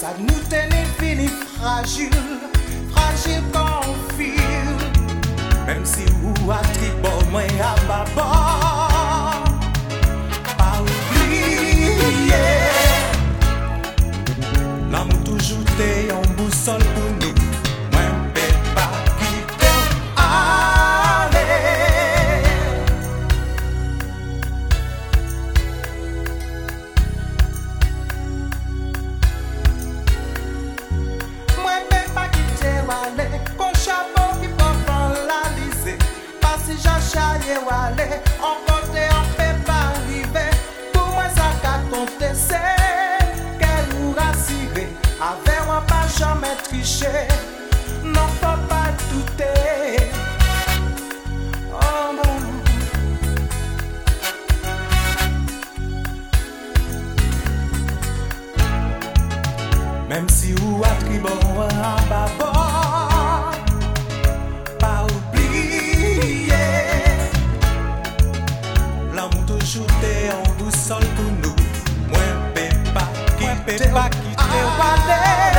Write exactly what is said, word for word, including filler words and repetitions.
Ça nous tenait fini fragile, fragile comme un fil. Même si ou a tribo, moi à baba, pas oublier. L'amour toujours t'es en boussole pour nous. Moi peux pas quitter. Allez. Moi peux pas quitter. Allez. Qu'on chapeau qui porte dans la lycée. Pas si j'achète ou aller. En côté on peut pas arriver. Pour moi ça qu'a compté c'est. Avec moi pas jamais tricher, non faut pas douter. Oh non. Même si ou a tribo à baba, pas oublier. L'amour toujours t'es en boussole pour nous. Moi peux pas quitter, pas quitter. Wale